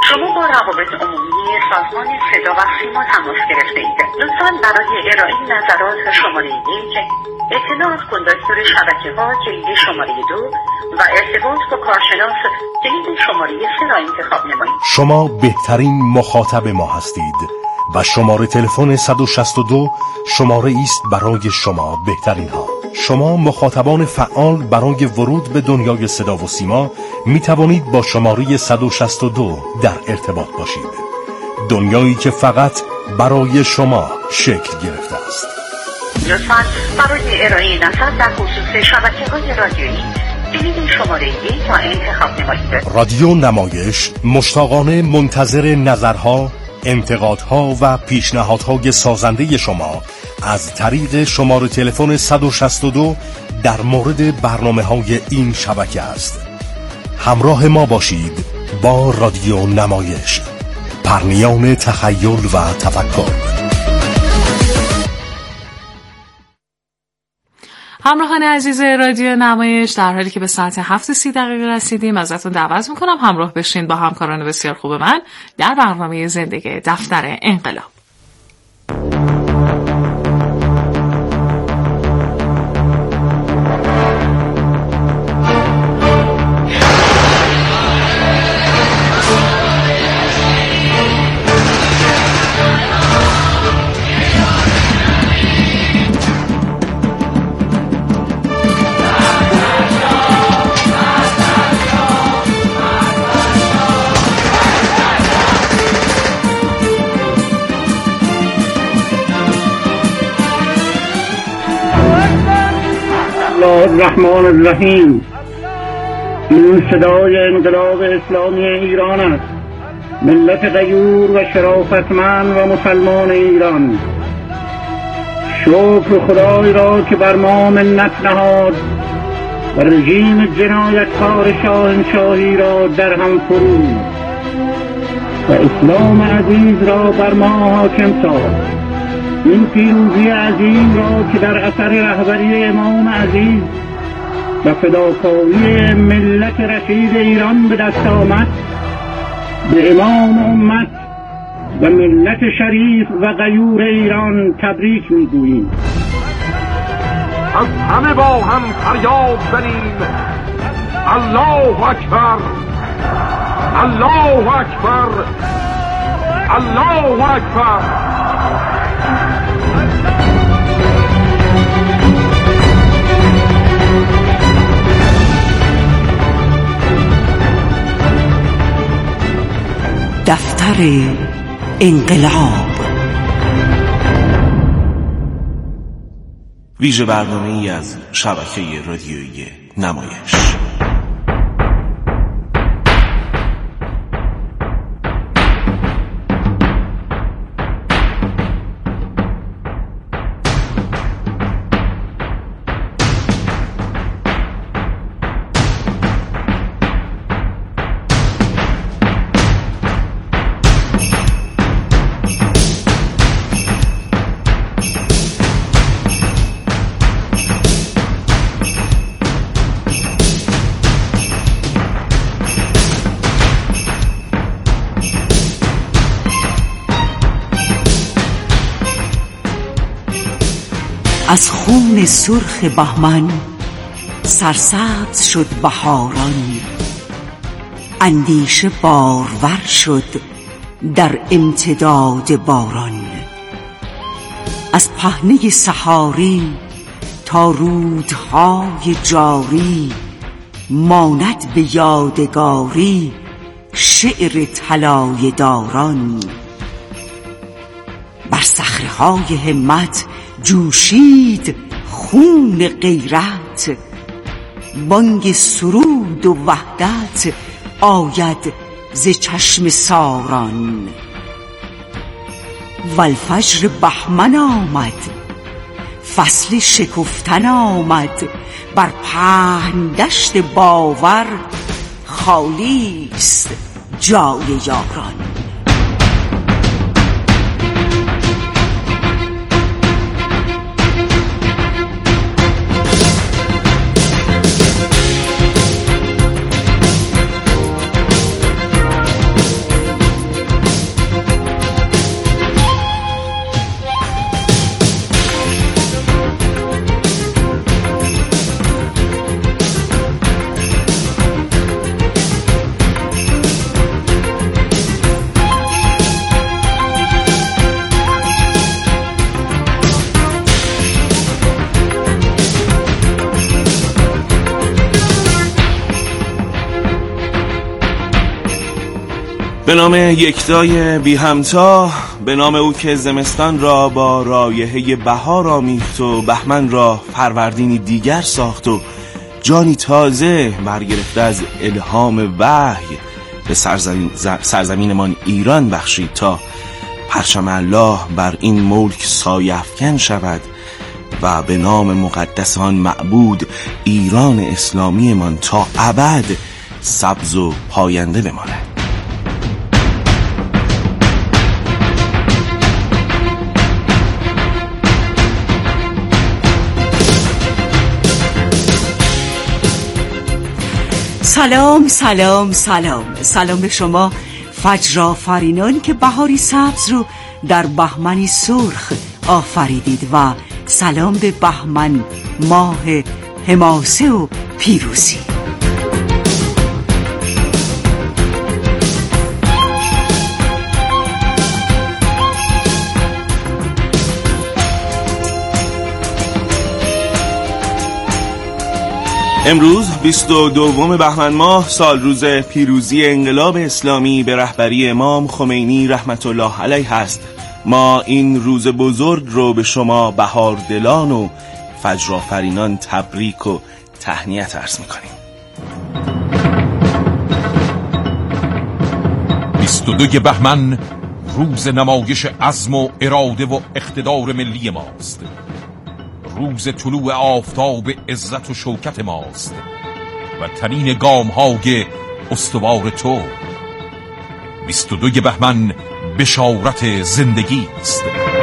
شما با روابط عمومی سازمان صدا و سیما تماس گرفته اید. لطفاً برای ارائه نظرات شماره 1 اطلاع از کندکتور شبکه‌ها کلید شماره 2 و ارتباط با کارشناس کلید شماره 3 را انتخاب نمایید. شما بهترین مخاطب ما هستید و شماره تلفن 162 شماره است برای شما بهترین ها. شما مخاطبان فعال برای ورود به دنیای صدا و سیما می توانید با شماره 162 در ارتباط باشید. دنیایی که فقط برای شما شکل گرفته است. لطفاً برای ارائه نظر در خصوص شبکه‌های رادیویی کلید شماره 1 را انتخاب نمایید. رادیو نمایش مشتاقانه منتظر نظرها، انتقادها و پیشنهادهای سازنده شما از طریق شماره تلفن 162 در مورد برنامه‌های این شبکه است. همراه ما باشید با رادیو نمایش، پرنیان تخیل و تفکر. همراهان عزیز رادیو نمایش، در حالی که به ساعت 7:30 رسیدیم ازتون دعوت میکنم همراه بشین با همکاران بسیار خوب من در برنامه زندگی دفتر انقلاب. الرحمن الرحیم. این صدای انقلاب اسلامی ایران است، ملت غیور و شرافتمند و مسلمان ایران. شکر خدای را که بر ما منت نهاد و رژیم جنایتکار شاهنشاهی را در هم فرود و اسلام عزیز را بر ما حاکم ساخت. این پیروزی عظیم را که در اثر رهبری امام عزیز و فداکاری ملت رشید ایران به دست آمد، به امام امت و ملت شریف و غیور ایران تبریک میگوییم. از همه با هم فریاد زنیم الله اکبر، الله اکبر، الله اکبر. دفتر انقلاب، ویژه برنامه‌ای از شبکه رادیویی نمایش. از خون سرخ بهمن سرسبز شد بهاران، اندیشه بارور شد در امتداد باران. از پهنه سحاری تا رودهای جاری، ماند به یادگاری شعر طلایه داران. بر صخره‌های همت جوشید خون غیرت، بانگ سرود و وحدت آید ز چشم ساران. والفجر بهمن آمد، فصل شکفتن آمد، بر پهن دشت باور خالی است جای یاران. به نام یکتای بی همتا، به نام او که زمستان را با رایحه بهار آمیخت و بهمن را فروردینی دیگر ساخت و جانی تازه برگرفته از الهام وحی به سرزمینمان ایران بخشید تا پرچم الله بر این ملک سایه افکن شود و به نام مقدس آن معبود ایران اسلامی من تا ابد سبز و پاینده بماند. سلام سلام سلام سلام به شما فجرآفرینان که بهاری سبز رو در بهمنی سرخ آفریدید و سلام به بهمن ماه حماسه و پیروزی. امروز 22 بهمن ماه سال روز پیروزی انقلاب اسلامی به رهبری امام خمینی رحمت الله علیه است. ما این روز بزرگ رو به شما بهاردلان و فجرآفرینان تبریک و تهنیت عرض می‌کنیم. 22 بهمن روز نمایش عزم و اراده و اقتدار ملی ماست. روز طلوع آفتاب عزت و شوکت ماست و ترین گام‌های استوار تو. 22 بهمن بشارت زندگی است.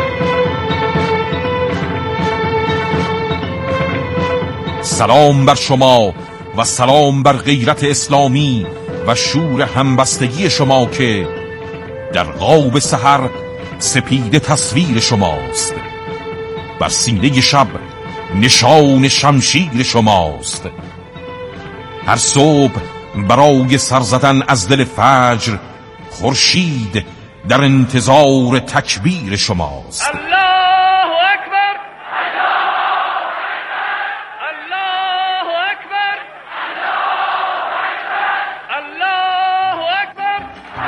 سلام بر شما و سلام بر غیرت اسلامی و شور همبستگی شما که در غاب سحر سپید تصویر شماست، بر سینه شب نشان شمشیر شماست. هر صبح برای سر زدن از دل فجر خورشید در انتظار تکبیر شماست. الله اکبر، الله اکبر، الله اکبر.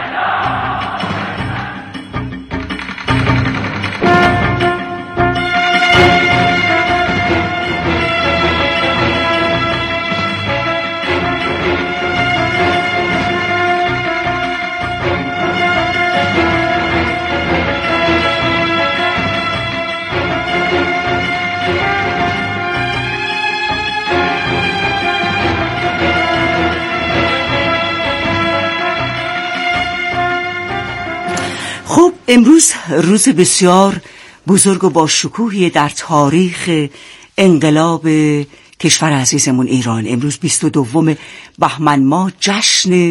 خب امروز روز بسیار بزرگ و با شکوهی در تاریخ انقلاب کشور عزیزمون ایران. امروز 22 بهمن ماه جشن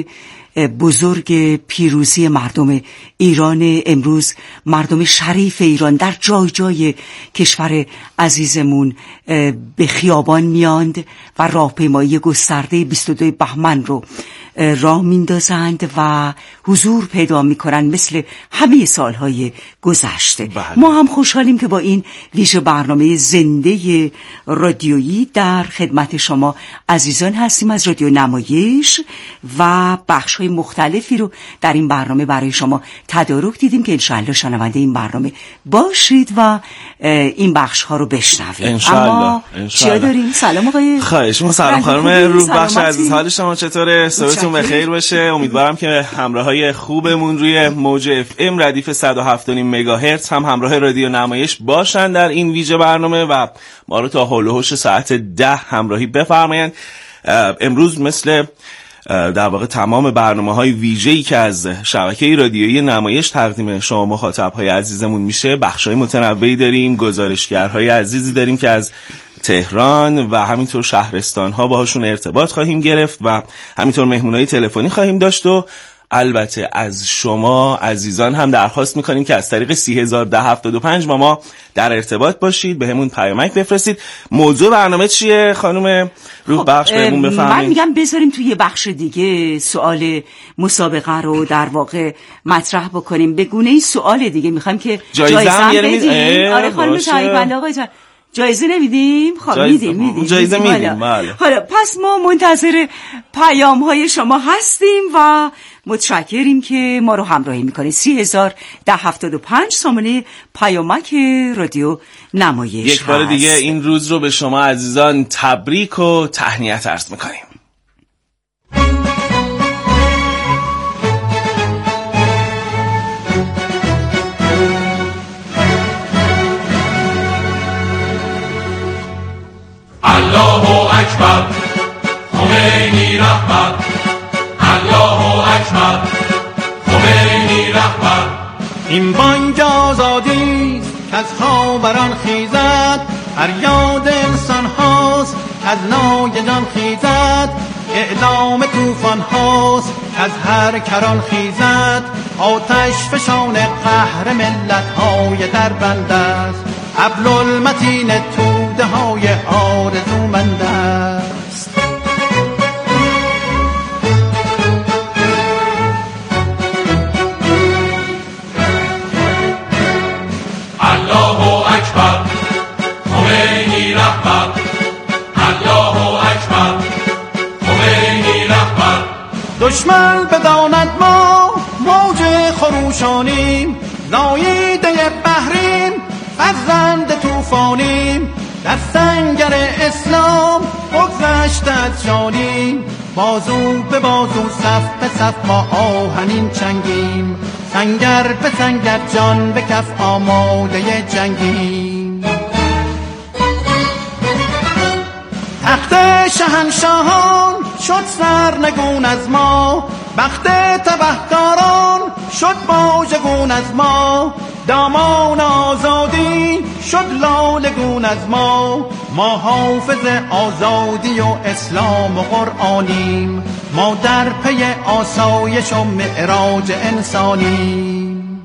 بزرگ پیروزی مردم ایران. امروز مردم شریف ایران در جای جای کشور عزیزمون به خیابان میاند و راهپیمایی گسترده 22 بهمن رو راه میندازند و حضور پیدا میکنن مثل همه سالهای گذشته. ما هم خوشحالیم که با این ویژه برنامه زنده رادیویی در خدمت شما عزیزان هستیم. از رادیو نمایش و بخش‌های مختلفی رو در این برنامه برای شما تدارک دیدیم که انشاءالله شنونده این برنامه باشید و این بخش‌ها رو بشنوید. انشاءالله. چیا داریم؟ سلام آقای خواهش ما. سلام خانم روح بخش عزیز، حال شما چطوره؟ صحتتون بخیر باشه. امیدوارم که همراهای خوبمون روی موج اف ام ردیف 107.5 مگاهرتز هم همراه رادیو نمایش باشن در این ویژه برنامه و ما رو تا حول و حوش ساعت 10 همراهی بفرمایند. امروز مثل در واقع تمام برنامه‌های ویژه‌ای که از شبکه رادیویی نمایش تقدیم شما مخاطب‌های عزیزمون میشه، بخش‌های متنوعی داریم، گزارشگرهای عزیزی داریم که از تهران و همینطور شهرستان‌ها باهاشون ارتباط خواهیم گرفت و همینطور مهمونای تلفنی خواهیم داشت و البته از شما عزیزان هم درخواست میکنیم که از طریق 301075 با ما در ارتباط باشید، به همون پیامک بفرستید. موضوع برنامه چیه خانم روح بخش؟ بهمون بفرمایید. من میگم بذاریم توی بخش دیگه سوال مسابقه رو در واقع مطرح بکنیم. به گونه این سوال دیگه میخوایم که جایزه هم بدیم. آره خانم شایبنده آقای جان، جایزه نمیدیم؟ خب میدیم جایزه میدیم. بله. حالا پس ما منتظر پیام های شما هستیم و متشکریم که ما رو همراهی میکنید. 30,075 سامانه پیامک رادیو نمایش. یک بار دیگه این روز رو به شما عزیزان تبریک و تهنیت عرض میکنیم. الله اکبر خمینی رهبر، الله اکبر خمینی رهبر. این بانگ آزادی که از خاوران خیزد، فریاد انسان هاست که از ناگهان خیزد، اعلام طوفان هاست که از هر کران خیزد، آتش فشان قهر ملت های در بند است، ابل المتین توده های آرزومند است. الله اکبر خمینی رهبر، الله اکبر خمینی رهبر. دشمن بداند ما موج خروشانیم، ناییده بحریم فرزند طوفانیم، در سنگر اسلام بگذشته از جانیم، بازو به بازو صف به صف ما آهنین چنگیم، سنگر به سنگر جان به کف آماده جنگیم. تخت شهنشاهان شد سرنگون از ما، بخت تبهکاران شد واژگون از ما، دامان آزادی شد لالگون از ما، ما حافظ آزادی و اسلام و قرآنیم، ما در پی آسایش و معراج انسانیم.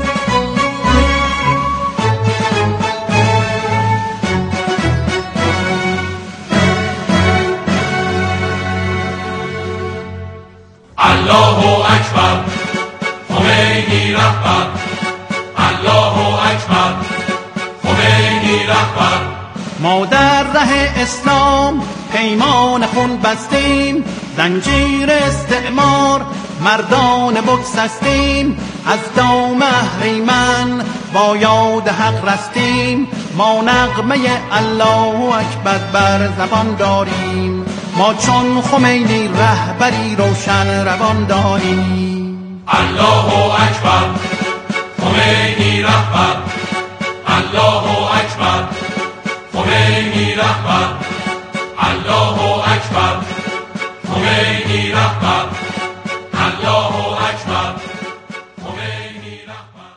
الله اکبر خمینی رهبر، الله اکبر خمینی رهبر. ما در ره اسلام پیمان خون بستیم، زنجیر استعمار مردان بگسستیم، از دام اهریمن با یاد حق رستیم، ما نغمه الله اکبر بر زبان داریم، ما چون خمینی رهبری روشن روان داریم. الله اکبر خمینی رهبر، الله اکبر خمینی رهبر، الله اکبر خمینی رهبر، الله اکبر خمینی رهبر.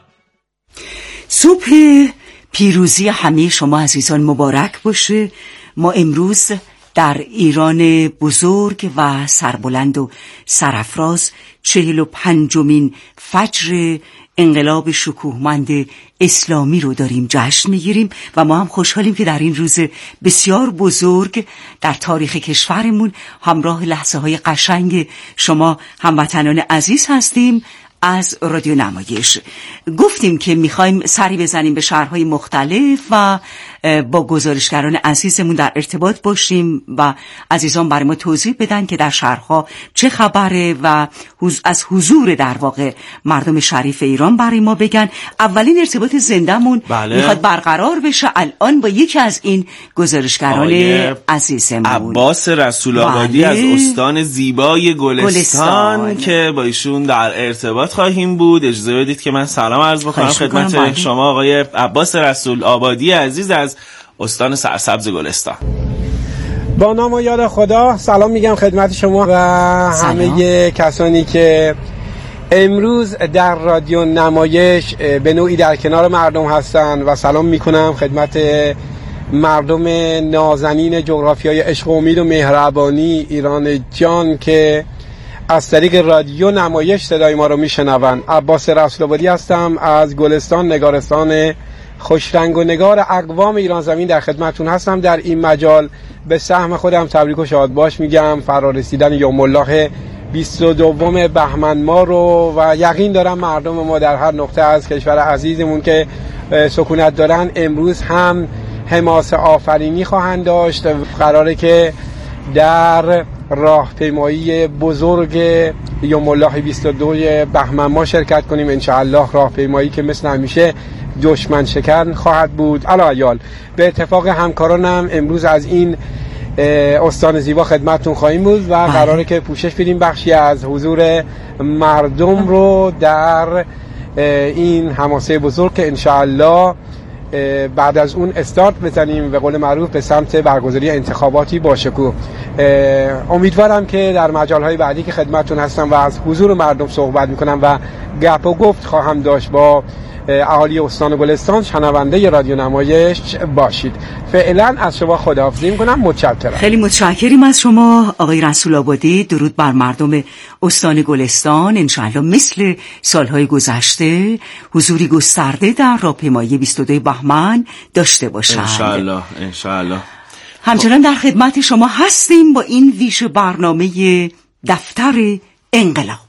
صبح پیروزی همه شما عزیزان مبارک باشه. ما امروز در ایران بزرگ و سربلند و سرافراز 45مین فجر انقلاب شکوهمند اسلامی رو داریم جشن میگیریم و ما هم خوشحالیم که در این روز بسیار بزرگ در تاریخ کشورمون همراه لحظه های قشنگ شما هموطنان عزیز هستیم از رادیو نمایش. گفتیم که میخوایم سری بزنیم به شهرهای مختلف و با گزارشگران عزیزمون در ارتباط باشیم و عزیزان برای ما توضیح بدن که در شهرها چه خبره و از حضور در واقع مردم شریف ایران برای ما بگن. اولین ارتباط زنده‌مون میخواد برقرار بشه الان با یکی از این گزارشگران عزیزمون، عباس رسول آبادی از استان زیبای گلستان که با ایشون در ارتباط خواهیم بود. اجازه بدید که من سلام عرض بکنم خدمت شما آقای عباس رسول آبادی عزیز از استان سرسبز گلستان. با نام و یاد خدا سلام میگم خدمت شما و همه کسانی که امروز در رادیو نمایش به نوعی در کنار مردم هستن و سلام میکنم خدمت مردم نازنین جغرافیای عشق و امید و مهربانی ایران جان که از طریق رادیو نمایش صدای ما رو میشنون. عباس رسول آبادی هستم از گلستان، نگارستان خوشرنگ و نگار اقوام ایران زمین در خدمتون هستم. در این مجال به سهم خودم تبریک و شاد باش میگم فرارسیدن یوم الله 22 بهمن ماه رو و یقین دارم مردم ما در هر نقطه از کشور عزیزمون که سکونت دارن امروز هم حماسه آفرینی خواهند داشت. قراره که در راهپیمایی بزرگ یوم الله 22 بهمن ما شرکت کنیم. انشاءالله راهپیمایی که مثل همیشه دشمن شکن خواهد بود. علاوه به اتفاق همکارانم امروز از این استان زیبا خدمتتون خواهیم بود و قراره که پوشش بدیم بخشی از حضور مردم رو در این حماسه بزرگ که انشاءالله بعد از اون استارت بزنیم به قول معروف به سمت برگزاری انتخاباتی با شکوه. امیدوارم که در مجالهای بعدی که خدمتتون هستم و از حضور مردم صحبت میکنم و گپ و گفت خواهم داشت با اهالی استان گلستان شنونده رادیو نمایش باشید. فعلا از شما خداحافظی میکنم. متشکرم. خیلی متشکریم از شما آقای رسول آبادی. درود بر مردم استان گلستان. انشاءالله مثل سالهای گذشته حضوری گسترده در راهپیمایی 22 بهمن داشته باشند. انشاءالله. همچنان در خدمت شما هستیم با این ویژه برنامه دفتر انقلاب.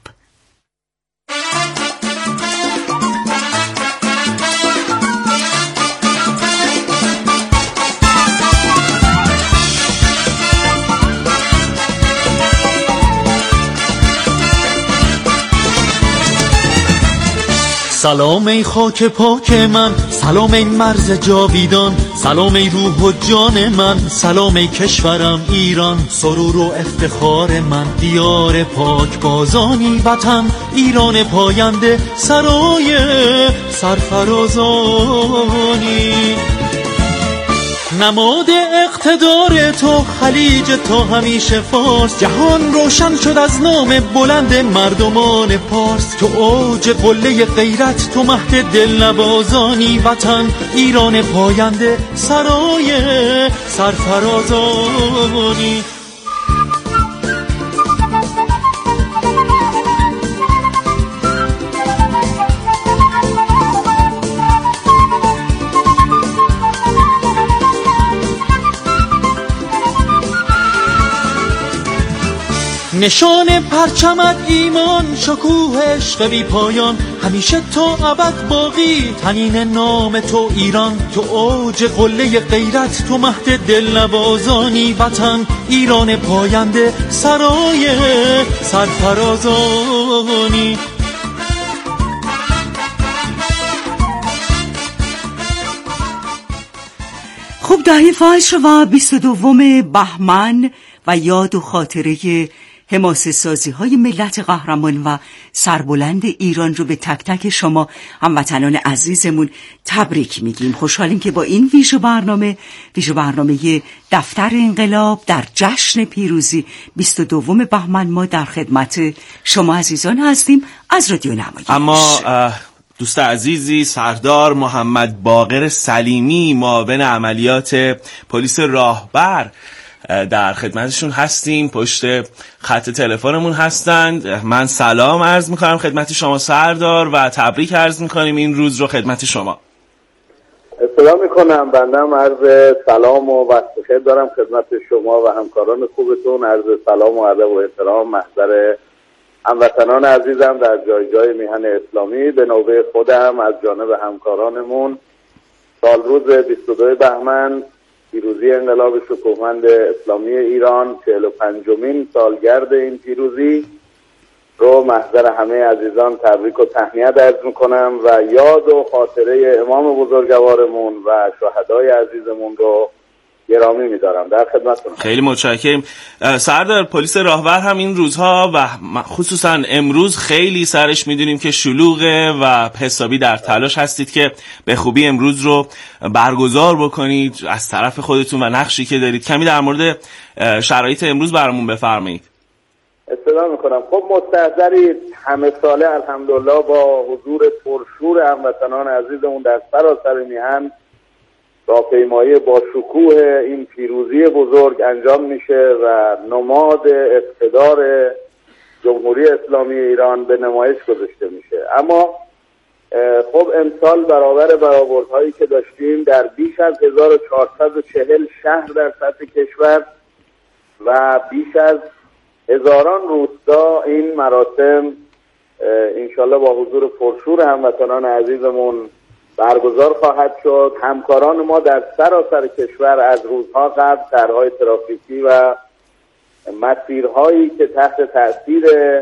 سلام ای خاک پاک من، سلام ای مرز جاویدان، سلام ای روح و جان من، سلام ای کشورم ایران، سرور و افتخار من، دیار پاک بازانی وطن، ایران پاینده سرای سرفرازانی. نماد اقتدار تو خلیج تا همیشه فارس، جهان روشن شد از نام بلند مردمان پارس. تو اوج قله غیرت، تو مهد دلنوازانی وطن، ایران پاینده سرای سرفرازانی. نشان پرچمت ایمان، شکوه عشق بی پایان، همیشه تا ابد باقی تنین نام تو ایران. تو اوج قله غیرت، تو مهد دلنوازانی وطن، ایران پاینده سرای سرفرازانی. خب دهه فجر و 22 بهمن و یاد و خاطره حماسه سازی های ملت قهرمان و سربلند ایران رو به تک تک شما هموطنان عزیزمون تبریک میگیم. خوشحالیم که با این ویژه برنامه دفتر انقلاب در جشن پیروزی 22 بهمن ما در خدمت شما عزیزان هستیم از رادیو نمایش. اما دوست عزیزی سردار محمد باقر سلیمی، معاون عملیات پلیس راهبر، در خدمتشون هستیم، پشت خط تلفنمون هستند. من سلام عرض میکنم خدمت شما سردار و تبریک عرض میکنیم این روز رو خدمت شما. سلام میکنم. بندم عرض سلام و وقت بخیر دارم خدمت شما و همکاران خوبتون. عرض سلام و ادب و احترام محضر هموطنان عزیزم در جای جای میهن اسلامی. به نوبه خودم از جانب همکارانمون سال روز 22 بهمن پیروزی انقلاب شکوهمند اسلامی ایران، 45مین سالگرد این پیروزی رو محضر همه عزیزان تبریک و تهنیت عرض میکنم و یاد و خاطره امام بزرگوارمون و شهدای عزیزمون رو گرامی می‌دارم. در خدمتتونم. خیلی متشکرم. سردار پلیس راهبر هم این روزها و خصوصا امروز خیلی سرش میدونیم که شلوغه و حسابی در تلاش هستید که به خوبی امروز رو برگزار بکنید از طرف خودتون و نقشی که دارید. کمی در مورد شرایط امروز برامون بفرمایید. استفاده میکنم. خب مستحضرید همه ساله الحمدلله با حضور پرشور هموطنان عزیزمون در سراسر میهن راهپیمایی با شکوه این پیروزی بزرگ انجام میشه و نماد اقتدار جمهوری اسلامی ایران به نمایش گذاشته میشه. اما خب امسال برابر برآوردهایی که داشتیم در بیش از 1440 شهر در سطح کشور و بیش از هزاران روستا این مراسم انشالله با حضور پرشور هموطنان عزیزمون برگزار خواهد شد. همکاران ما در سراسر کشور از روزها قبل طرح‌های ترافیکی و مسیرهایی که تحت تأثیر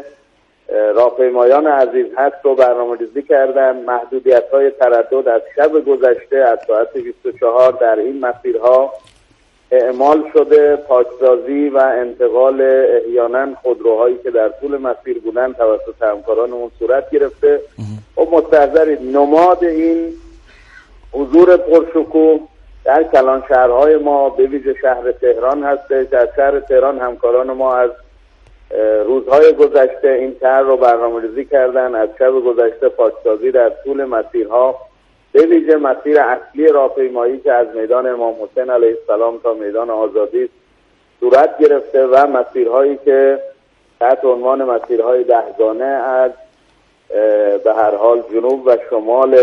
راهپیمایان عزیز هست رو برنامه‌ریزی کردن. محدودیت‌های تردد از شب گذشته از ساعت 24 در این مسیرها اعمال شده. پاکسازی و انتقال احیانا خودروهایی که در طول مسیر بودن توسط همکارانمون صورت گرفته. و مستحضرید نماد این حضور پرشکوه در کلان شهرهای ما به ویژه شهر تهران هستش. در شهر تهران همکاران ما از روزهای گذشته این طرح رو برنامه‌ریزی کردن. از شب گذشته پاکسازی در طول مسیرها به ویژه مسیر اصلی راهپیمایی که از میدان امام حسین علیه السلام تا میدان آزادی صورت گرفته و مسیرهایی که تحت عنوان مسیرهای دهگانه از به هر حال جنوب و شمال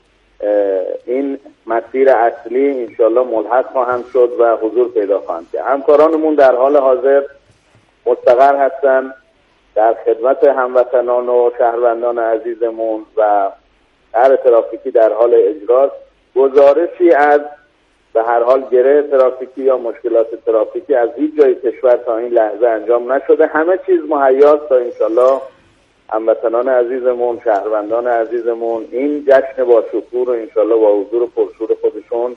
این مسیر اصلی انشالله ملحق خواهند شد و حضور پیدا خواهند کرد. همکارانمون در حال حاضر مستقر هستند در خدمت هموطنان و شهروندان عزیزمون و طرح ترافیکی در حال اجراست. گزارشی از به هر حال گره ترافیکی یا مشکلات ترافیکی از هیچ جای کشور تا این لحظه انجام نشده. همه چیز مهیاست تا انشالله هموطنان عزیزمون، شهروندان عزیزمون این جشن با شکوه رو انشالله با حضور پرشور خودشون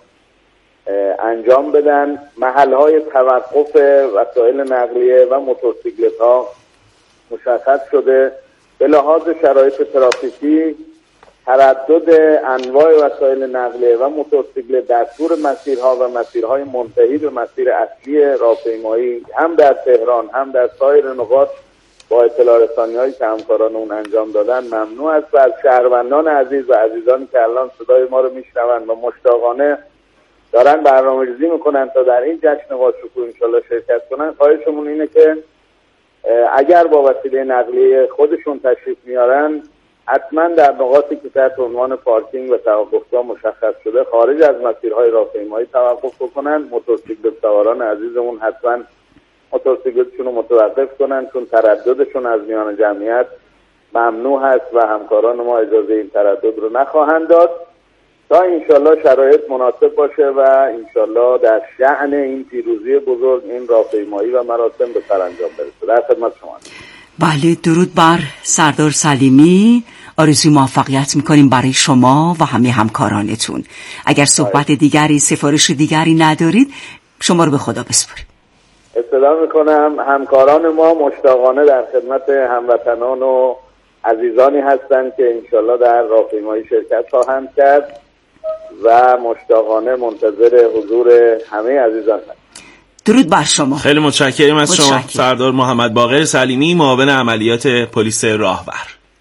انجام بدن. محلهای توقف وسایل نقلیه و موتورسیکلت ها مشخص شده. به لحاظ شرایط ترافیکی تردد انواع وسایل نقلیه و موتورسیکلت در طول مسیرها و مسیرهای منتهی به مسیر اصلی راهپیمایی هم در تهران هم در سایر نقاط با اطلاع رسانی‌هایی که همکاران اون انجام دادن ممنوع است و از شهروندان عزیز و عزیزانی که الان صدای ما رو میشنوند و مشتاقانه دارن برنامه‌ریزی میکنن تا در این جشن با شکوه انشالله شرکت کنن، خواهشمون اینه که اگر با وسیله نقلیه خودشون تشریف میارن حتما در نقاطی که تحت عنوان پارکینگ و توقفگاه مشخص شده خارج از مسیرهای راهپیمایی توقف بکنن. موتورسیکلت سواران عزیزمون حتما موتورسیکلتشون رو متوقف کنن چون ترددشون از میان جمعیت ممنوع هست و همکاران ما اجازه این تردد رو نخواهند داد تا انشالله شرایط مناسب باشه و انشالله در شأن این پیروزی بزرگ این راهپیمایی و مراسم به سرانجام برسه. در خدمت شما. بله، درود بر سردار سلیمی. آرزوی موفقیت میکنیم برای شما و همه همکارانتون. اگر صحبت دیگری، سفارش دیگری ندارید شما رو به خدا بسپاریم. استدعا میکنم همکاران ما مشتاقانه در خدمت هموطنان و عزیزانی هستند که انشالله در راهپیمایی شرکت خواهند کرد و مشتاقانه منتظر حضور همه عزیزان هستند. درود بر شما. خیلی متشکرم از شما سردار محمد باقر سلیمی، معاون عملیات پلیس راهور.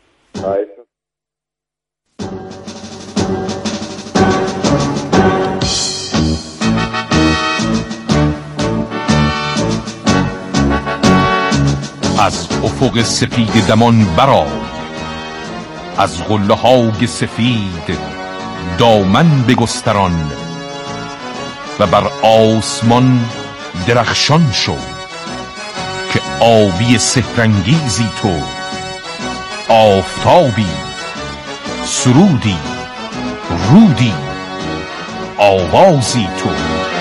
از افق سپید دمان برآ، از قله های سفید دامن بگستران و بر آسمان درخشان شو که آبی سحرانگیزی تو، آفتابی، سرودی، رودی، آوازی تو.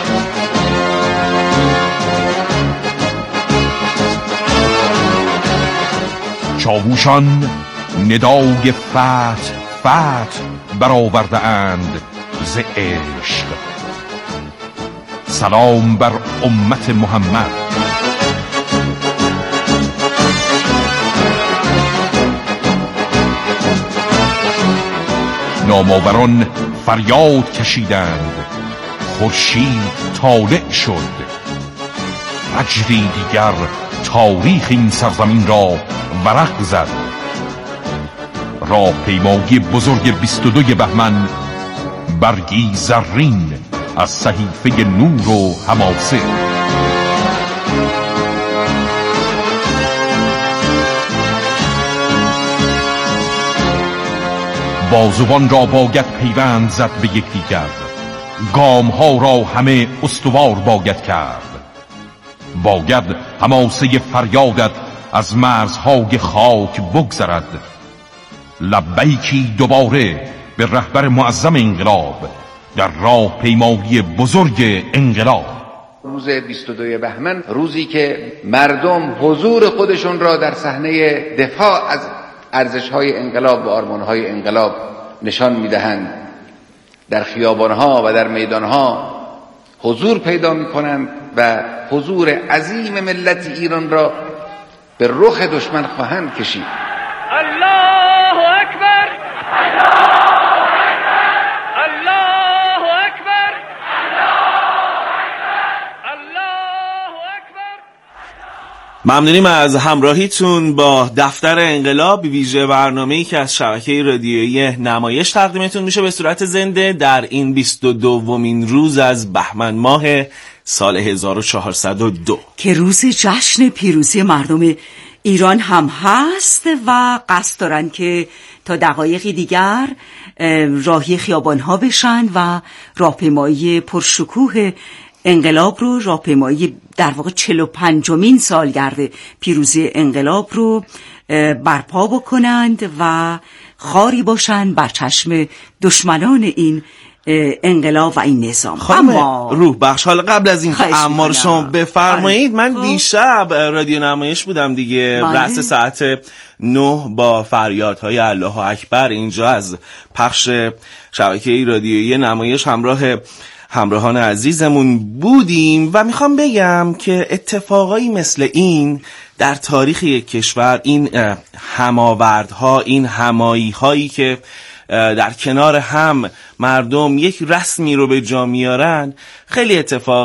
چاووشان ندای فتح فتح برآورده اند ز عشق. سلام بر امت محمد. نامآوران فریاد کشیدند، خورشید طالع شد. فجری دیگر تاریخ این سرزمین را ورق زد. راهپیمایی بزرگ 22 بهمن، برگی زرین از صحیفه نور و حماسه. بازوان را باید پیوند زد به یکدیگر، گام ها را همه استوار باید کرد. باید حماسه فریادت از مرزهای خاک بگذرد. لبیکی دوباره به رهبر معظم انقلاب در راه پیمایی بزرگ انقلاب. روز 22 بهمن، روزی که مردم حضور خودشون را در صحنه دفاع از ارزش‌های انقلاب و آرمان‌های انقلاب نشان می‌دهند، در خیابان‌ها و در میدان‌ها حضور پیدا می‌کنند و حضور عظیم ملت ایران را به رخ دشمن خواهند کشید. الله اکبر، الله اکبر، الله اکبر، الله اکبر. ممنونیم از همراهیتون با دفتر انقلاب، ویژه برنامه‌ای که از شبکه رادیویی نمایش تقدیمتون میشه به صورت زنده در این 22مین روز از بهمن ماه سال 1402 که روز جشن پیروزی مردم ایران هم هست و قصد دارن که تا دقایقی دیگر راهی خیابان‌ها بشن و راهپیمایی پرشکوه انقلاب رو، راهپیمایی در واقع 45مین سالگرد پیروزی انقلاب رو برپا بکنند و خاری باشند بر چشم دشمنان این انقلاب و این نظام. اما روح بخش، حالا قبل از این که اما رو شما بفرمایید، من دیشب رادیو نمایش بودم دیگه، رأس ساعت 9 با فریادهای الله اکبر اینجا از پخش شبکه رادیویی نمایش همراهان عزیزمون بودیم و میخوام بگم که اتفاقایی مثل این در تاریخ یک کشور، این هماوردها، این همایی‌هایی که در کنار هم مردم یک رسمی رو به جا میارن، خیلی اتفاق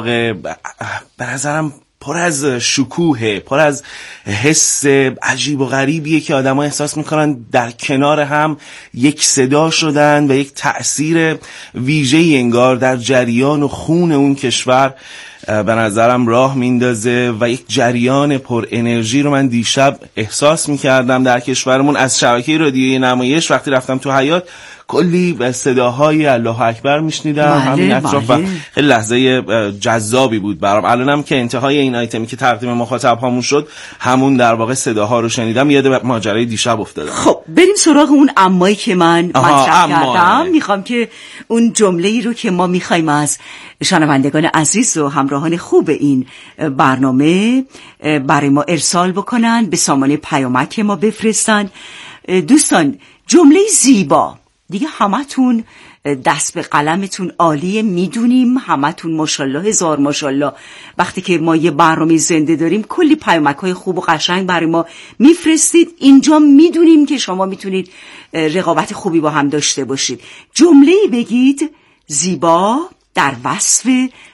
به نظرم پر از شکوه، پر از حس عجیب و غریبیه که آدم ها احساس میکنن در کنار هم یک صدا شدن و یک تأثیر ویژه‌ای انگار در جریان و خون اون کشور به نظرم راه میندازه و یک جریان پر انرژی رو من دیشب احساس میکردم در کشورمون. از شبکه رادیویی نمایش وقتی رفتم تو حیاط کلی صداهای الله اکبر میشنیدم همین اطراف و خیلی لحظه جذابی بود برام. الانم که انتهای این آیتمی که تقدیم مخاطب هامون شد، همون در واقع صداها رو شنیدم، یاد ماجرای دیشب افتادم. خب بریم سراغ اون امایی که من مطرح کردم. میخوام که اون جمله‌ای رو که ما میخوایم از شنوندگان عزیز و همراهان خوب این برنامه برای ما ارسال بکنن، به سامانه پیامک ما بفرستن. دوستان، جمله زیبا دیگه همتون دست به قلمتون عالیه، میدونیم همتون ماشاءالله هزار ماشاءالله. وقتی که ما یه برنامه زنده داریم کلی پیامک‌های خوب و قشنگ برای ما میفرستید. اینجا میدونیم که شما میتونید رقابت خوبی با هم داشته باشید. جمله‌ای بگید زیبا در وصف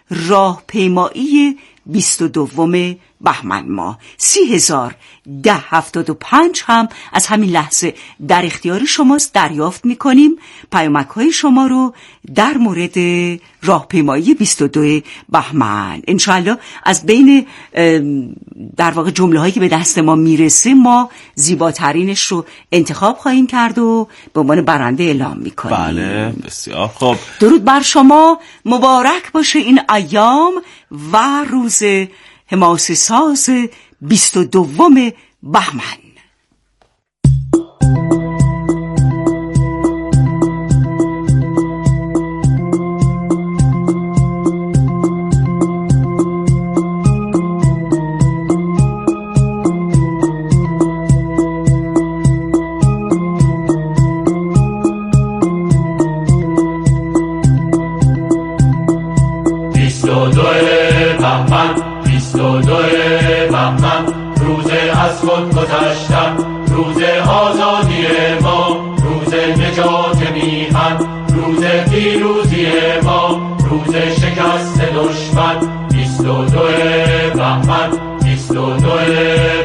راهپیمایی 22 بهمن ماه. 30,1075 هم از همین لحظه در اختیار شماست. دریافت میکنیم پیامک‌های شما رو در مورد راهپیمایی 22 بهمن. انشاءالله از بین در واقع جمله‌هایی که به دست ما میرسه ما زیباترینش رو انتخاب خواهیم کرد و به عنوان برنده اعلام میکنیم. بله، بسیار خوب. درود بر شما، مبارک باشه این ایام و روز حماسه ساز 22 بهمن. روز آزادی ما، روز نجات میهن، روز پیروزی ما، روز شکست دشمن. 22 بهمن، 22